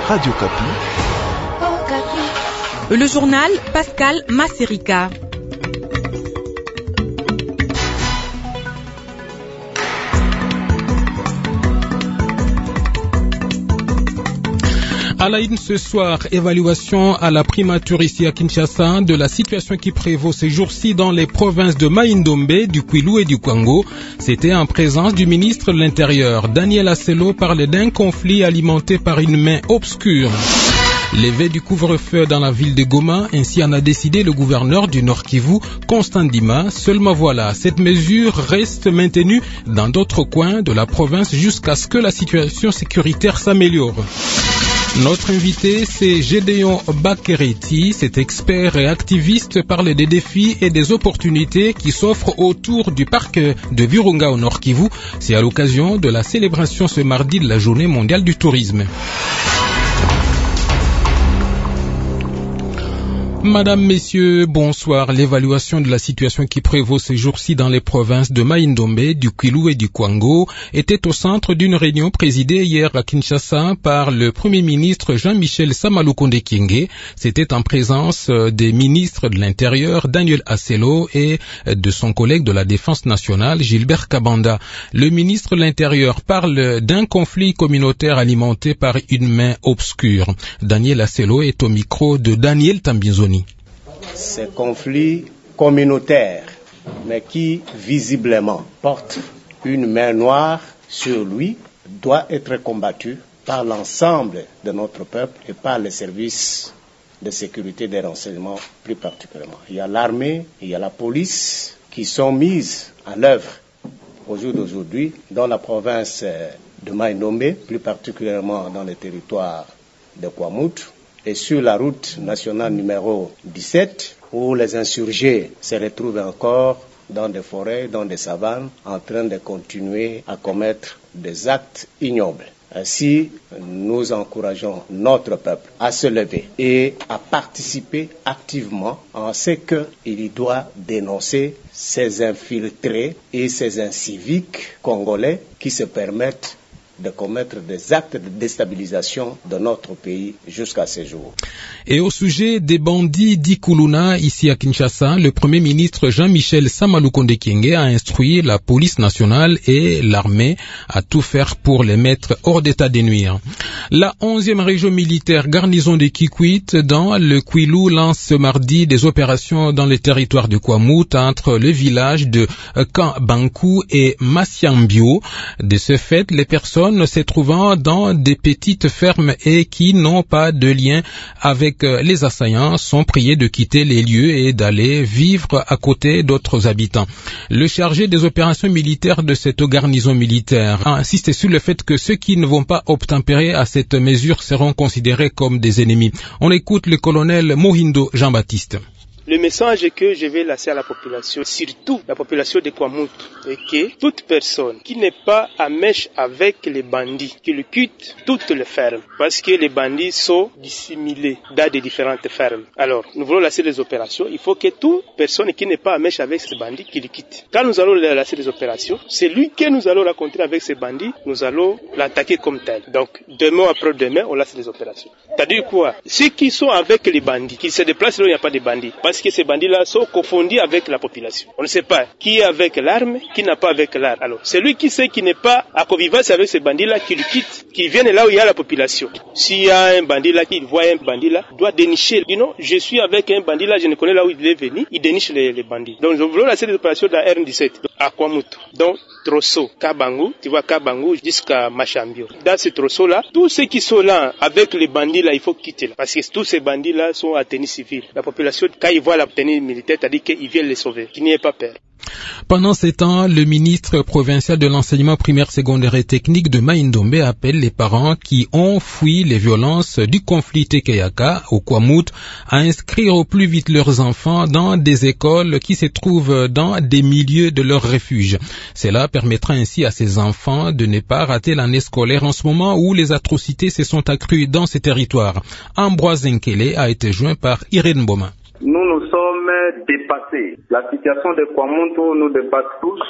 Radio Kapi. Le journal Pascal Masserica. À la une ce soir, évaluation à la primature ici à Kinshasa de la situation qui prévaut ces jours-ci dans les provinces de Mai-Ndombe, du Kwilu et du Kwango. C'était en présence du ministre de l'Intérieur. Daniel Asselo parlait d'un conflit alimenté par une main obscure. L'éveil du couvre-feu dans la ville de Goma, ainsi en a décidé le gouverneur du Nord Kivu, Constant Ndima. Seulement voilà, cette mesure reste maintenue dans d'autres coins de la province jusqu'à ce que la situation sécuritaire s'améliore. Notre invité, c'est Gédéon Bakereti. Cet expert et activiste parle des défis et des opportunités qui s'offrent autour du parc de Virunga au Nord Kivu. C'est à l'occasion de la célébration ce mardi de la Journée mondiale du tourisme. Madame, Messieurs, bonsoir. L'évaluation de la situation qui prévaut ces jours-ci dans les provinces de Mai-Ndombe, du Kwilu et du Kwango était au centre d'une réunion présidée hier à Kinshasa par le Premier ministre Jean-Michel Samalukonde Kyenge. C'était en présence des ministres de l'Intérieur Daniel Asselo et de son collègue de la Défense nationale Gilbert Kabanda. Le ministre de l'Intérieur parle d'un conflit communautaire alimenté par une main obscure. Daniel Asselo est au micro de Daniel Tambizoni. Ce conflit communautaire, mais qui visiblement porte une main noire sur lui, doit être combattu par l'ensemble de notre peuple et par les services de sécurité des renseignements plus particulièrement. Il y a l'armée, il y a la police qui sont mises à l'œuvre au jour d'aujourd'hui dans la province de Mai-Ndombe, plus particulièrement dans le territoire de Kwamouth, et sur la route nationale numéro 17, où les insurgés se retrouvent encore dans des forêts, dans des savanes, en train de continuer à commettre des actes ignobles. Ainsi, nous encourageons notre peuple à se lever et à participer activement en ce qu'il doit dénoncer ces infiltrés et ces inciviques congolais qui se permettent de commettre des actes de déstabilisation de notre pays jusqu'à ce jour. Et au sujet des bandits d'Ikuluna, ici à Kinshasa, le Premier ministre Jean-Michel Samalukonde Kyenge a instruit la police nationale et l'armée à tout faire pour les mettre hors d'état de nuire. La 11e région militaire garnison de Kikwit dans le Kwilu lance ce mardi des opérations dans le territoire de Kwamouth entre le village de Kambankou et Masiambio. De ce fait, les personnes se trouvant dans des petites fermes et qui n'ont pas de lien avec les assaillants sont priés de quitter les lieux et d'aller vivre à côté d'autres habitants. Le chargé des opérations militaires de cette garnison militaire a insisté sur le fait que ceux qui ne vont pas obtempérer à cette mesure seront considérés comme des ennemis. On écoute le colonel Mohindo Jean-Baptiste. Le message que je vais lancer à la population, surtout la population de Kwamouth, est que toute personne qui n'est pas à mèche avec les bandits, qu'il quitte toutes les fermes, parce que les bandits sont dissimulés dans des différentes fermes. Alors, nous voulons lancer les opérations, il faut que toute personne qui n'est pas à mèche avec ces bandits, qu'il quitte. Quand nous allons lancer les opérations, c'est lui que nous allons rencontrer avec ces bandits, nous allons l'attaquer comme tel. Donc, demain après demain, on lance les opérations. C'est-à-dire quoi? Ceux qui sont avec les bandits, qui se déplacent là où il n'y a pas de bandits, parce que ces bandits-là sont confondus avec la population. On ne sait pas qui est avec l'arme, qui n'a pas avec l'arme. Alors, celui qui sait qu'il n'est pas à connivence avec ces bandits-là, qui le quitte, qui vienne là où il y a la population. S'il y a un bandit là, qui voit un bandit là, doit dénicher. Il dit non, je suis avec un bandit là, je ne connais là où il est venu, il déniche les bandits. Donc, nous voulons lancer des opérations dans R17, à Kwamouth. Donc, Trosso, Kabangu, tu vois Kabangu jusqu'à Machambio. Dans ce Trosso-là, tous ceux qui sont là avec les bandits là, il faut quitter là. Parce que tous ces bandits là sont à tenue civile. La population, quand ils voient la tenue militaire, c'est-à-dire qu'ils viennent les sauver, qu'il n'y ait pas peur. Pendant ces temps, le ministre provincial de l'enseignement primaire, secondaire et technique de Mai-Ndombe appelle les parents qui ont fui les violences du conflit Tekeyaka au Kwamouth à inscrire au plus vite leurs enfants dans des écoles qui se trouvent dans des milieux de leur refuge. Cela permettra ainsi à ces enfants de ne pas rater l'année scolaire en ce moment où les atrocités se sont accrues dans ces territoires. Ambroise Nkele a été joint par Irène Boma. Nous sommes dépassés. La situation de Kwamuntu nous dépasse tous.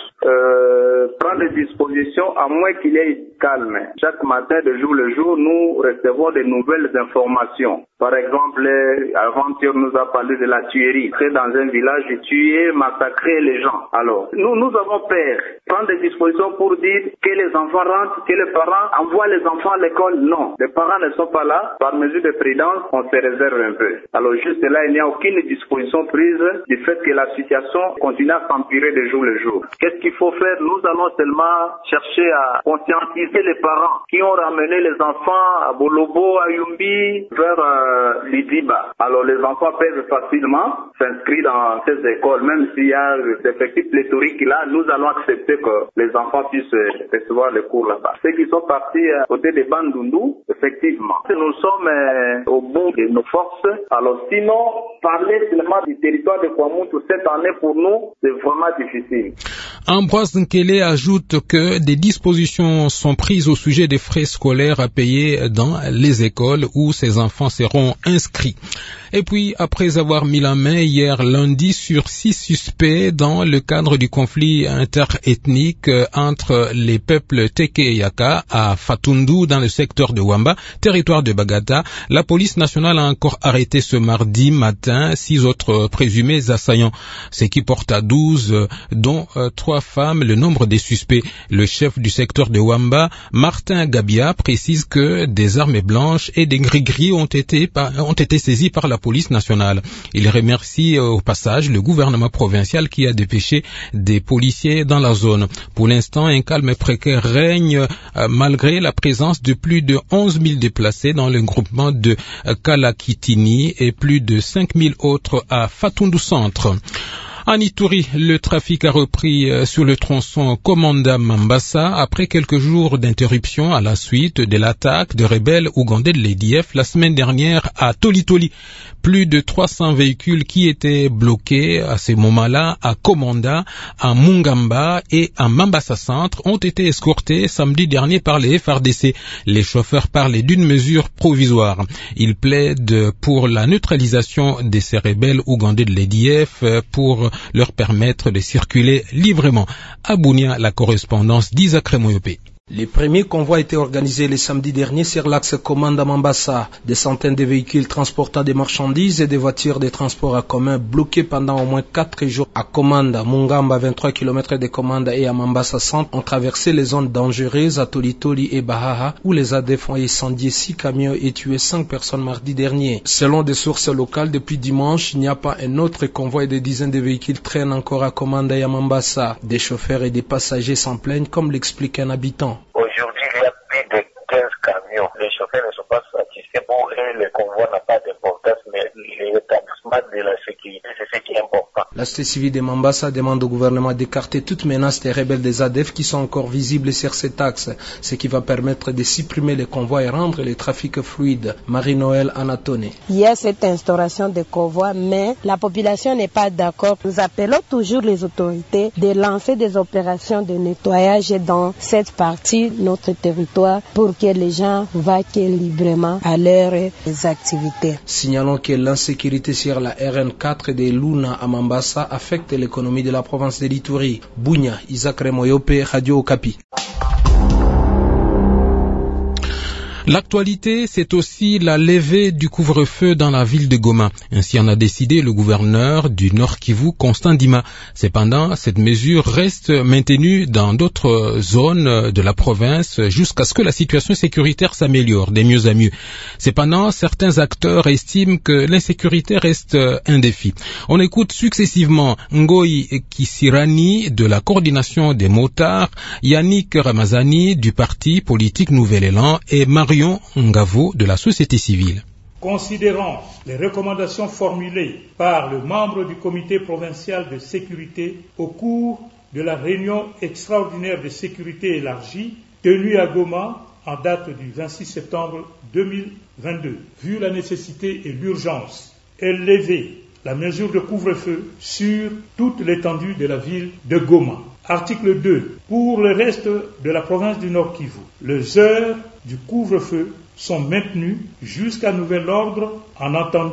Prendre des dispositions à moins qu'il y ait calme. Chaque matin, de jour le jour, nous recevons de nouvelles informations. Par exemple, avant-hier, nous a parlé de la tuerie. C'est dans un village, tuer, massacrer les gens. Alors, nous avons peur. Prendre des dispositions pour dire que les enfants rentrent, que les parents envoient les enfants à l'école. Non, les parents ne sont pas là. Par mesure de prudence, on se réserve un peu. Alors, juste là, il n'y a aucune disposition prise du fait que la situation continue à s'empirer de jour le jour. Qu'est-ce qu'il faut faire? Nous allons seulement chercher à conscientiser les parents qui ont ramené les enfants à Bolobo, à Yumbi, vers Lidiba. Alors les enfants peuvent facilement s'inscrire dans ces écoles, même s'il y a des effectifs pléthoriques là, nous allons accepter que les enfants puissent recevoir les cours là-bas. Ceux qui sont partis côté des Bandundu, effectivement, nous sommes au bout de nos forces. Alors sinon, parler seulement du territoire de Kwamuntu cette année pour nous, c'est vraiment difficile. Ambroise Nkele ajoute que des dispositions sont prises au sujet des frais scolaires à payer dans les écoles où ces enfants seront inscrits. Et puis, après avoir mis la main hier lundi sur 6 suspects dans le cadre du conflit interethnique entre les peuples Teke et Yaka à Fatundu dans le secteur de Wamba, territoire de Bagata, la police nationale a encore arrêté ce mardi matin 6 autres présumés assaillants, ce qui porte à 12, dont 3 femmes, le nombre des suspects. Le chef du secteur de Wamba, Martin Gabia, précise que des armes blanches et des gris-gris ont été saisis par la police nationale. Il remercie au passage le gouvernement provincial qui a dépêché des policiers dans la zone. Pour l'instant, un calme précaire règne malgré la présence de plus de 11 000 déplacés dans le groupement de Kalakitini et plus de 5 000 autres à Fatundu Centre. En Ituri, le trafic a repris sur le tronçon Komanda-Mambasa après quelques jours d'interruption à la suite de l'attaque de rebelles ougandais de l'ADF la semaine dernière à Tolitoli. Plus de 300 véhicules qui étaient bloqués à ce moment-là à Komanda, à Mungamba et à Mambasa Centre ont été escortés samedi dernier par les FARDC. Les chauffeurs parlaient d'une mesure provisoire. Ils plaident pour la neutralisation de ces rebelles ougandais de l'ADF pour leur permettre de circuler librement. À Bunia, la correspondance d'Isaac Remoyope. Les premiers convois étaient organisés le samedi dernier sur l'axe Komanda-Mambasa. Des centaines de véhicules transportant des marchandises et des voitures de transport en commun bloquées pendant au moins 4 jours à Komanda, Mungamba, 23 km de Komanda et à Mambasa Centre ont traversé les zones dangereuses à Tolitoli et Bahaha où les ADF ont incendié 6 camions et tué 5 personnes mardi dernier. Selon des sources locales, depuis dimanche, il n'y a pas un autre convoi et des dizaines de véhicules traînent encore à Komanda et à Mambasa. Des chauffeurs et des passagers s'en plaignent comme l'explique un habitant. Aujourd'hui, il y a plus de 15 camions. Les chauffeurs ne sont pas satisfaits. Pour eux, le convoi n'a pas d'importance, mais l'établissement de la sécurité, c'est ce qui est important. La société civile de Mambasa demande au gouvernement d'écarter toute menace des rebelles des ADF qui sont encore visibles sur cet axe, ce qui va permettre de supprimer les convois et rendre le trafic fluide. Marie-Noël Anatone. Il y a cette instauration de convois, mais la population n'est pas d'accord. Nous appelons toujours les autorités de lancer des opérations de nettoyage dans cette partie de notre territoire pour que les gens vaquent librement à leurs activités. Signalons que l'insécurité sur la RN4 de Luna à Mambasa affecte l'économie de la province de l'Ituri. Bunya, Isaac Remoyope, Radio Okapi. L'actualité, c'est aussi la levée du couvre-feu dans la ville de Goma. Ainsi en a décidé le gouverneur du Nord Kivu, Constant Dima. Cependant, cette mesure reste maintenue dans d'autres zones de la province jusqu'à ce que la situation sécuritaire s'améliore de mieux en mieux. Cependant, certains acteurs estiment que l'insécurité reste un défi. On écoute successivement Ngoï Kisirani de la coordination des motards, Yannick Ramazani du parti politique Nouvel Élan et Marion Ngavo de la société civile. Considérant les recommandations formulées par le membre du comité provincial de sécurité au cours de la réunion extraordinaire de sécurité élargie tenue à Goma en date du 26 septembre 2022, vu la nécessité et l'urgence, est levée la mesure de couvre-feu sur toute l'étendue de la ville de Goma. Article 2. Pour le reste de la province du Nord Kivu, les heures du couvre-feu sont maintenues jusqu'à nouvel ordre en attendant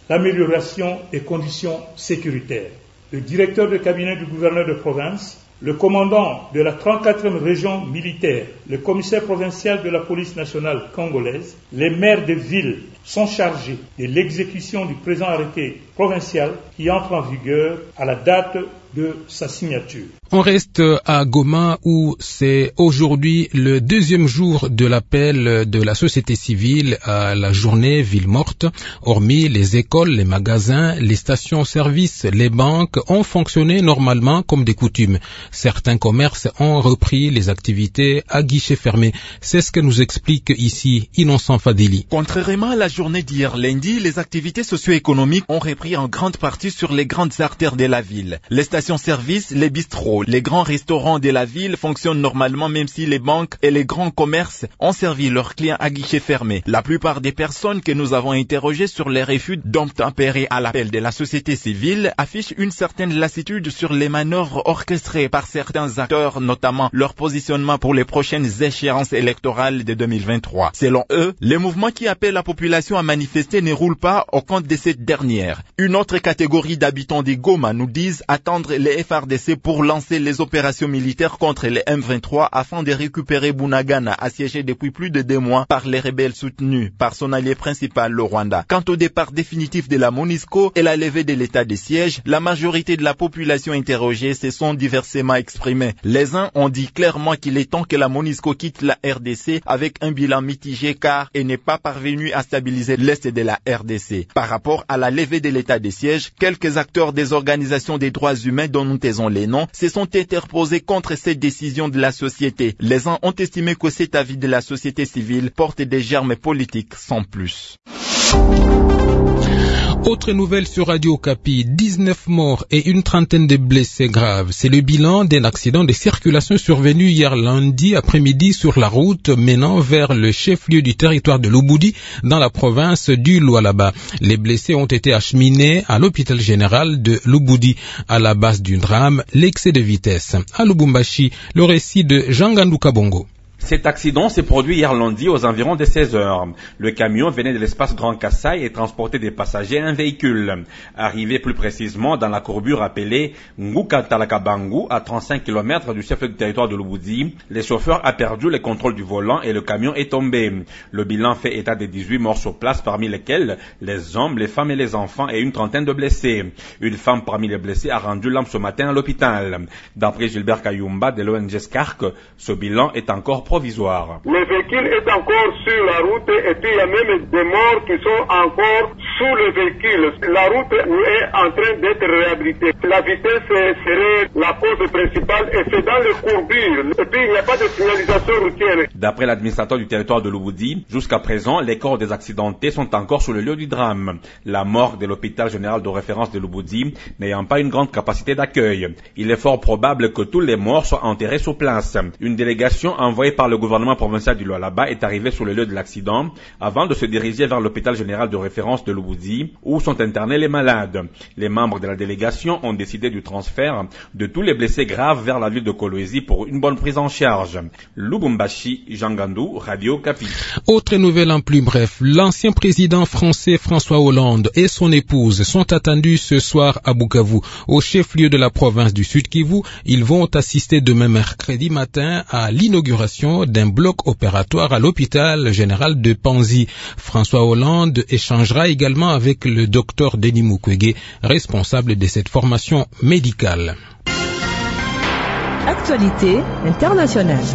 l'amélioration des conditions sécuritaires. Le directeur de cabinet du gouverneur de province, le commandant de la 34e région militaire, le commissaire provincial de la police nationale congolaise, les maires de villes sont chargés de l'exécution du présent arrêté provincial qui entre en vigueur à la date de sa signature. On reste à Goma où c'est aujourd'hui le deuxième jour de l'appel de la société civile à la journée ville morte. Hormis les écoles, les magasins, les stations-service, les banques ont fonctionné normalement comme des coutumes. Certains commerces ont repris les activités à guichet fermé. C'est ce que nous explique ici Innocent Fadili. Contrairement à la journée d'hier lundi, les activités socio-économiques ont repris en grande partie sur les grandes artères de la ville. Les stations-service, les bistrots, les grands restaurants de la ville fonctionnent normalement même si les banques et les grands commerces ont servi leurs clients à guichet fermé. La plupart des personnes que nous avons interrogées sur les refus d'obtempérer à l'appel de la société civile affichent une certaine lassitude sur les manœuvres orchestrées par certains acteurs, notamment leur positionnement pour les prochaines échéances électorales de 2023. Selon eux, les mouvements qui appellent la population à manifester ne roulent pas au compte de cette dernière. Une autre catégorie d'habitants des Goma nous disent attendre les FARDC pour lancer les opérations militaires contre les M23 afin de récupérer Bunagana, assiégé depuis plus de 2 mois par les rebelles soutenus par son allié principal, le Rwanda. Quant au départ définitif de la MONUSCO et la levée de l'état de siège, la majorité de la population interrogée se sont diversement exprimés. Les uns ont dit clairement qu'il est temps que la MONUSCO quitte la RDC avec un bilan mitigé car elle n'est pas parvenue à stabiliser l'Est de la RDC. Par rapport à la levée de l'état de siège, quelques acteurs des organisations des droits humains dont nous taisons les noms se sont interposés contre cette décision de la société. Les uns ont estimé que cet avis de la société civile porte des germes politiques sans plus. Autre nouvelle sur Radio Okapi, 19 morts et une trentaine de blessés graves. C'est le bilan d'un accident de circulation survenu hier lundi après-midi sur la route menant vers le chef-lieu du territoire de Lubudi dans la province du Lualaba. Les blessés ont été acheminés à l'hôpital général de Lubudi. À la base du drame, l'excès de vitesse. À Lubumbashi, le récit de Jean Gandou Kabongo. Cet accident s'est produit hier lundi aux environs de 16 heures. Le camion venait de l'espace Grand Kassai et transportait des passagers et un véhicule. Arrivé plus précisément dans la courbure appelée Ngukatalakabangu, à 35 km du chef-lieu du territoire de Lubudi, le chauffeur a perdu le contrôle du volant et le camion est tombé. Le bilan fait état de 18 morts sur place, parmi lesquels les hommes, les femmes et les enfants et une trentaine de blessés. Une femme parmi les blessés a rendu l'âme ce matin à l'hôpital. D'après Gilbert Kayumba de l'ONG SCARC, ce bilan est encore provisoire. Le véhicule est encore sur la route et puis il y a même des morts qui sont encore sous le véhicule. La route est en train d'être réhabilitée. La vitesse serait la cause principale et c'est dans les courbures. Et puis il n'y a pas de signalisation routière. D'après l'administrateur du territoire de Lubudi, jusqu'à présent, les corps des accidentés sont encore sur le lieu du drame. La morgue de l'hôpital général de référence de Lubudi n'ayant pas une grande capacité d'accueil. Il est fort probable que tous les morts soient enterrés sur place. Une délégation envoyée par le gouvernement provincial du Lualaba est arrivée sur le lieu de l'accident avant de se diriger vers l'hôpital général de référence de Lubudi où sont internés les malades. Les membres de la délégation ont décidé du transfert de tous les blessés graves vers la ville de Kolwezi pour une bonne prise en charge. Lubumbashi, Jean Gandou, Radio Okapi. Autre nouvelle en plus bref, l'ancien président français François Hollande et son épouse sont attendus ce soir à Bukavu, au chef-lieu de la province du Sud-Kivu. Ils vont assister demain mercredi matin à l'inauguration d'un bloc opératoire à l'hôpital général de Panzi. François Hollande échangera également avec le docteur Denis Mukwege, responsable de cette formation médicale. Actualité internationale.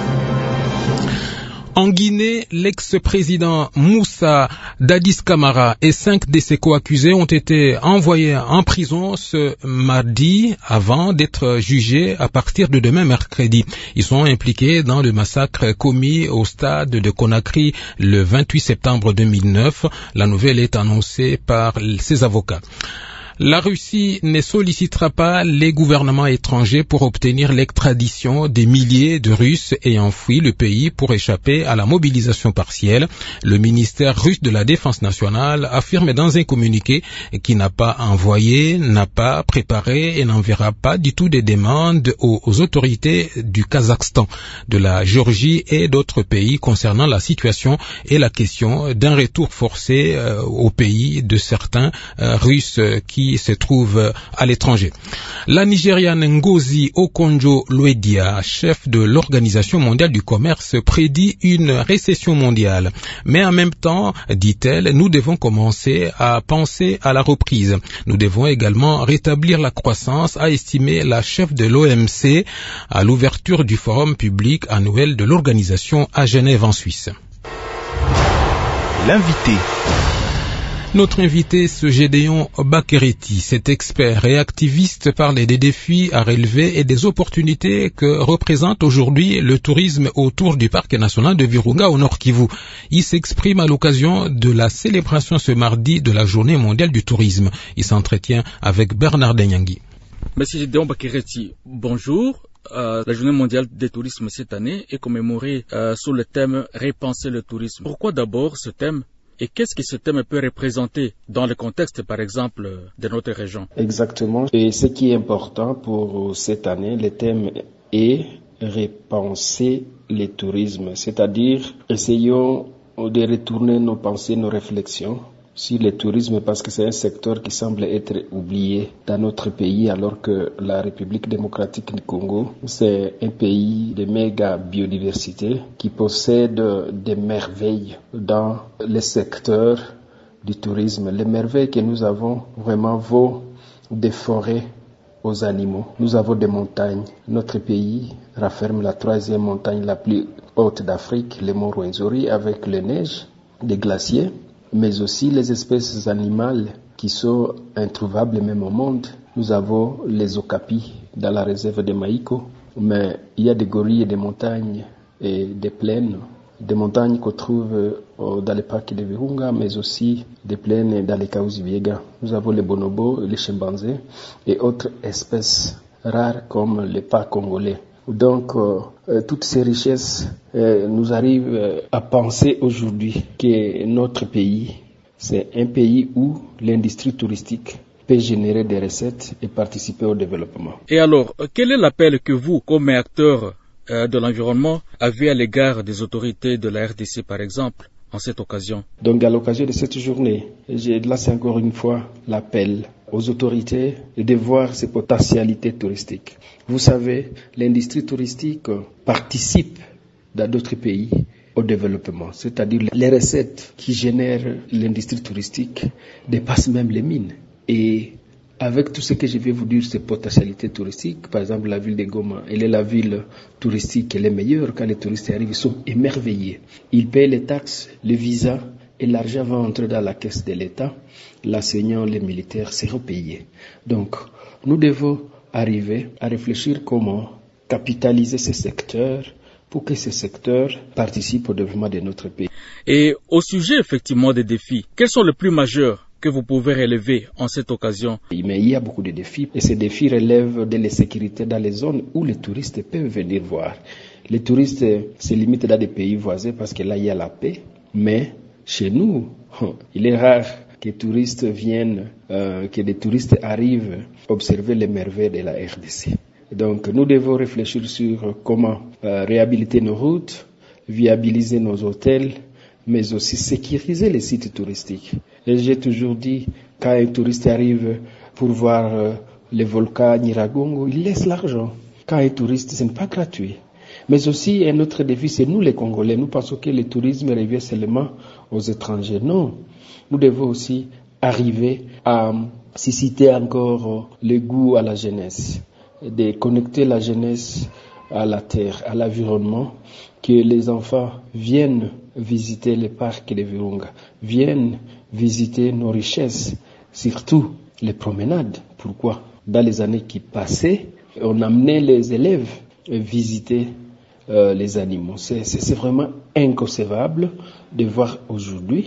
En Guinée, l'ex-président Moussa Dadis Camara et 5 de ses co-accusés ont été envoyés en prison ce mardi avant d'être jugés à partir de demain mercredi. Ils sont impliqués dans le massacre commis au stade de Conakry le 28 septembre 2009. La nouvelle est annoncée par ses avocats. La Russie ne sollicitera pas les gouvernements étrangers pour obtenir l'extradition des milliers de Russes ayant fui le pays pour échapper à la mobilisation partielle. Le ministère russe de la Défense nationale affirme dans un communiqué qu'il n'a pas envoyé, n'a pas préparé et n'enverra pas du tout des demandes aux autorités du Kazakhstan, de la Géorgie et d'autres pays concernant la situation et la question d'un retour forcé au pays de certains Russes qui se trouvent à l'étranger. La Nigériane Ngozi Okonjo-Iweala, chef de l'Organisation mondiale du commerce, prédit une récession mondiale. Mais en même temps, dit-elle, nous devons commencer à penser à la reprise. Nous devons également rétablir la croissance, a estimé la chef de l'OMC à l'ouverture du forum public annuel de l'organisation à Genève en Suisse. L'invité. Notre invité, ce Gédéon Bakereti, cet expert et activiste, parle des défis à relever et des opportunités que représente aujourd'hui le tourisme autour du parc national de Virunga au Nord Kivu. Il s'exprime à l'occasion de la célébration ce mardi de la Journée mondiale du tourisme. Il s'entretient avec Bernard Denyangui. Monsieur Gédéon Bakereti, bonjour. La Journée mondiale du tourisme cette année est commémorée sous le thème « Repenser le tourisme ». Pourquoi d'abord ce thème ? Et qu'est-ce que ce thème peut représenter dans le contexte, par exemple, de notre région? Exactement. Et ce qui est important pour cette année, le thème est repenser le tourisme. C'est-à-dire, essayons de retourner nos pensées, nos réflexions sur le tourisme parce que c'est un secteur qui semble être oublié dans notre pays alors que la République démocratique du Congo, c'est un pays de méga biodiversité qui possède des merveilles dans le secteur du tourisme. Les merveilles que nous avons vraiment vaut des forêts aux animaux. Nous avons des montagnes. Notre pays rafferme la 3e montagne la plus haute d'Afrique, le mont Rwenzori, avec les neiges, les glaciers, mais aussi les espèces animales qui sont introuvables même au monde. Nous avons les okapis dans la réserve de Maïko, mais il y a des gorilles et des montagnes et des plaines, des montagnes qu'on trouve dans les parcs de Virunga, mais aussi des plaines dans les Kaouzi-Biega. Nous avons les bonobos, les chimpanzés et autres espèces rares comme les parcs congolais. Donc, toutes ces richesses nous arrivent à penser aujourd'hui que notre pays, c'est un pays où l'industrie touristique peut générer des recettes et participer au développement. Et alors, quel est l'appel que vous, comme acteur de l'environnement, avez à l'égard des autorités de la RDC, par exemple, en cette occasion? Donc, à l'occasion de cette journée, j'ai lancé encore une fois l'appel aux autorités de voir ces potentialités touristiques. Vous savez, l'industrie touristique participe dans d'autres pays au développement, c'est-à-dire les recettes qui génèrent l'industrie touristique dépassent même les mines. Et avec tout ce que je vais vous dire, ces potentialités touristiques, par exemple la ville de Goma, elle est la ville touristique, elle est meilleure quand les touristes arrivent, ils sont émerveillés. Ils payent les taxes, les visas, et l'argent va entrer dans la caisse de l'État. L'enseignant, les militaires seront payés. Donc, nous devons arriver à réfléchir comment capitaliser ces secteurs pour que ces secteurs participent au développement de notre pays. Et au sujet effectivement des défis, quels sont les plus majeurs que vous pouvez relever en cette occasion? Mais il y a beaucoup de défis et ces défis relèvent de l'insécurité dans les zones où les touristes peuvent venir voir. Les touristes se limitent dans des pays voisins parce que là il y a la paix, mais chez nous, il est rare que touristes viennent, que des touristes arrivent observer les merveilles de la RDC. Donc nous devons réfléchir sur comment réhabiliter nos routes, viabiliser nos hôtels, mais aussi sécuriser les sites touristiques. Et j'ai toujours dit, quand un touriste arrive pour voir les volcans Nyiragongo, il laisse l'argent. Quand un touriste, ce n'est pas gratuit. Mais aussi, un autre défi, c'est nous les Congolais. Nous pensons que le tourisme revient seulement aux étrangers. Non, nous devons aussi arriver à susciter encore le goût à la jeunesse, de connecter la jeunesse à la terre, à l'environnement, que les enfants viennent visiter les parcs de Virunga, viennent visiter nos richesses, surtout les promenades. Pourquoi? Dans les années qui passaient, on amenait les élèves visiter les animaux. C'est vraiment inconcevable de voir aujourd'hui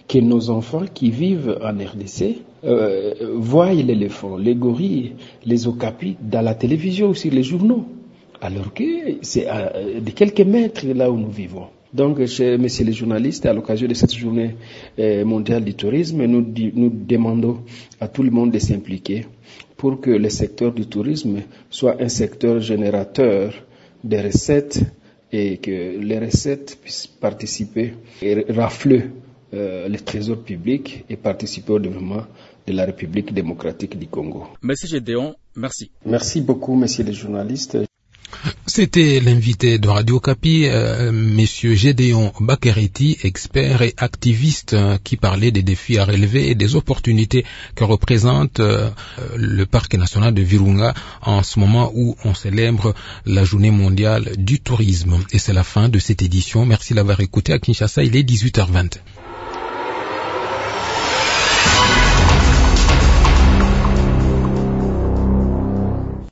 que nos enfants qui vivent en RDC voient l'éléphant, les gorilles, les okapis dans la télévision ou sur les journaux, alors que c'est à de quelques mètres là où nous vivons. Donc, messieurs les journalistes, à l'occasion de cette journée mondiale du tourisme, nous demandons à tout le monde de s'impliquer pour que le secteur du tourisme soit un secteur générateur de recettes et que les recettes puissent participer et rafler le trésor public et participer au développement de la République démocratique du Congo. Merci Gédéon, merci. Merci beaucoup, messieurs les journalistes. C'était l'invité de Radio Okapi, Monsieur Gédéon Bakereti, expert et activiste, qui parlait des défis à relever et des opportunités que représente le parc national de Virunga en ce moment où on célèbre la journée mondiale du tourisme. Et c'est la fin de cette édition. Merci d'avoir écouté. À Kinshasa, il est 18h20.